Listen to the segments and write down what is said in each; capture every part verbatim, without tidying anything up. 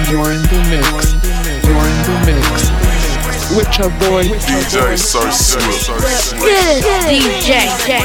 You're in the mix. You're in the mix. With your boy D J So Swift. Good D J.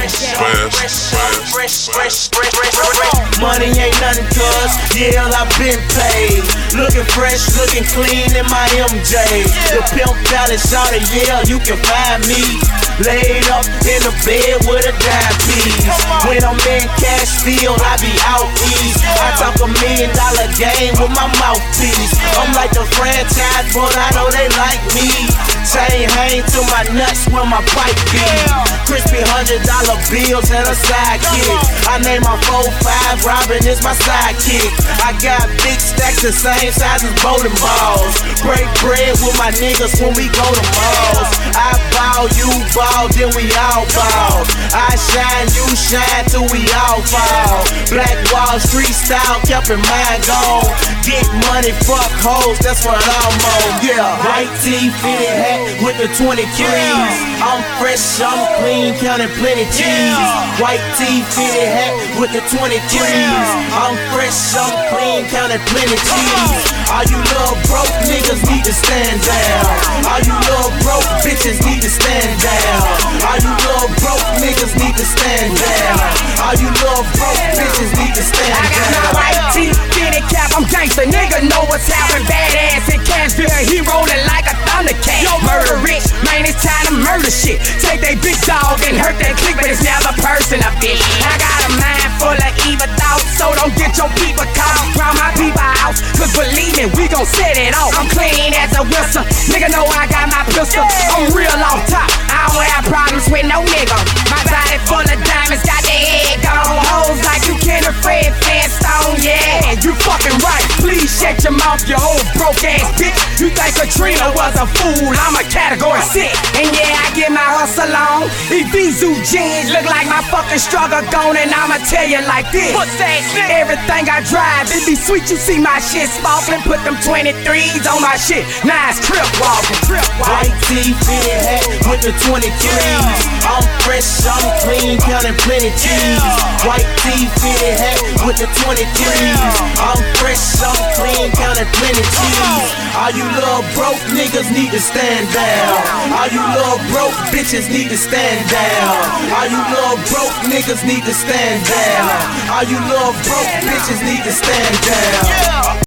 Money ain't nothing cuz, yeah, I've been paid. Looking fresh, looking clean in my M J. The pimp got it, shout it, yeah, you can find me laid up in the bed with a dime piece. When I'm in Cashfield, I be out east. I talk a million dollar game with my mouthpiece. I'm like the franchise, but I know they like me. Chain hang to my nuts when my pipe beat. Crispy hundred dollar bills and a sidekick. I name my four five, Robin is my sidekick. I got big stacks the same size as bowling balls. Break bread with my niggas when we go to malls. I ball, you ball, then we all ball. I shine, you shine till we all fall. Black Wall Street style, kept in mind gone. Get money, fuck hoes, that's what I'm on. Yeah, white tee, fitted hat with the twenty-threes. I'm fresh, I'm clean, counting plenty cheese. White tee, fitted hat with the twenty-threes. I'm fresh, I'm clean, counting plenty cheese. All you little broke niggas need to stand down. All you little broke bitches need to stand down. All you little broke niggas need to stand down. All you little broke bitches need to stand down. I got my white tee, fitted cap, I'm gangsta, nigga know what's happening. Badass in Cashville, he rolling like a thundercat. Yo, murder rich, man, it's time to murder shit. Take they big dog and hurt that click, but it's never personal, bitch. I got a mind full of evil thoughts, so don't get your people caught. Round my people house, cause believe me, we gon' set it off. I'm clean as a whistle, nigga know I got my pistol. I'm real off top, I don't have problems with no nigga. My body full of diamonds, got the head gone. Hoes like you can't afraid, Flintstone, yeah. You fucking right, please shut your mouth, you old broke ass bitch. You think Katrina was a fool, I'm a category six. And yeah, I get my hustle on. These Vizu jeans look like my fucking struggle gone. And I'ma tell you like this, everything I drive, it be sweet, you see my shit sparkling. Put them twenty-threes on my shit, nice trip walking, trip walking. White tee, fitted hat with the twenty-threes. I'm fresh, I'm clean, counting plenty cheese. White tee, fitted hat with the twenty-threes. I'm fresh, I'm clean, counting plenty cheese. All you little broke niggas need to stand down. All you little broke bitches need to stand down. All you little broke niggas need to stand down. All you little broke bitches need to stand down.